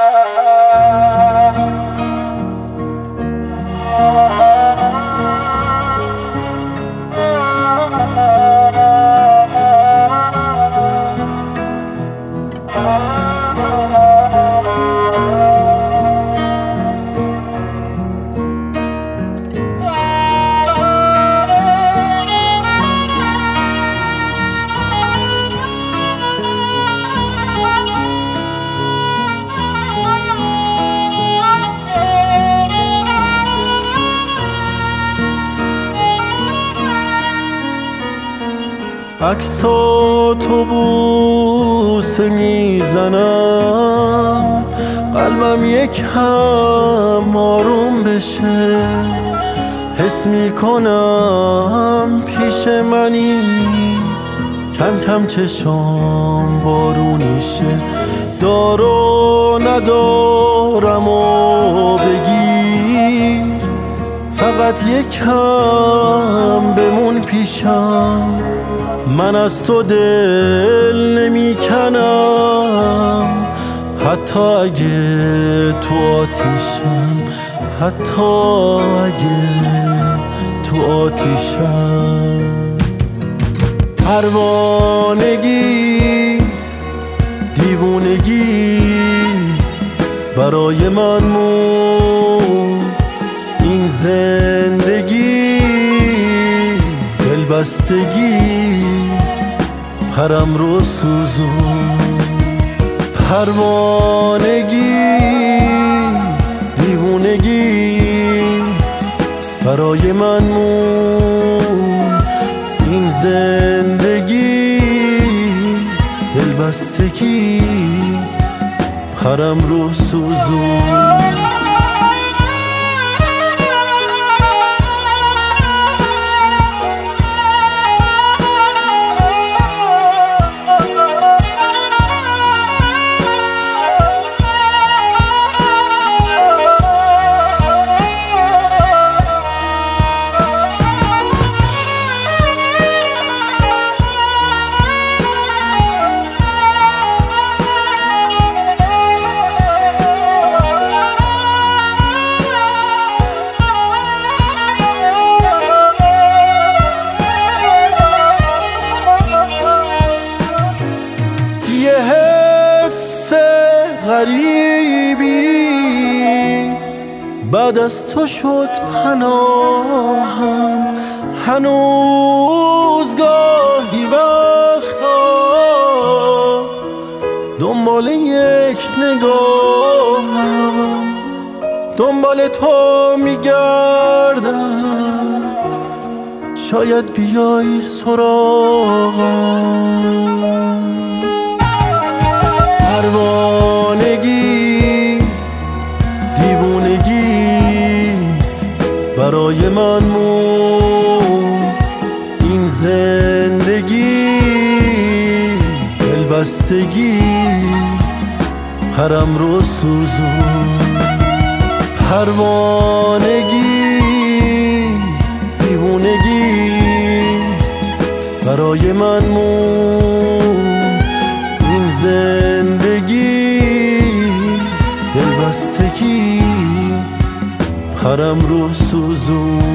عکساتو بوسه میزنم قلبم یکم آروم بشه، حس میکنم پیش منی کم کم چشام بارونیشه. دارو ندارم و بگیر، فقط یکم بمون پیشم. من از تو دل نمی کنم حتی اگه تو آتیشم، حتی اگه تو آتیشم. پروانگی دیوونگی برای من موند، این زندگی دلبستگی پرم رو سوزون. پروانگی دیوونگی برای من موند، این زندگی دلبستگی پرم رو سوزون. غریبی بعد از تو شد پناهم، هنوز گاهی وقتا دنبال یک نگاهم، دنبال تو میگردم، شاید بیایی سراغم. پروانگی دیوونگی برای من موند، این زندگی دلبستگی پرم رو سوزون. پروانگی دیوونگی برای من موند، این زندگی دلبستگی پرم رو سوزون.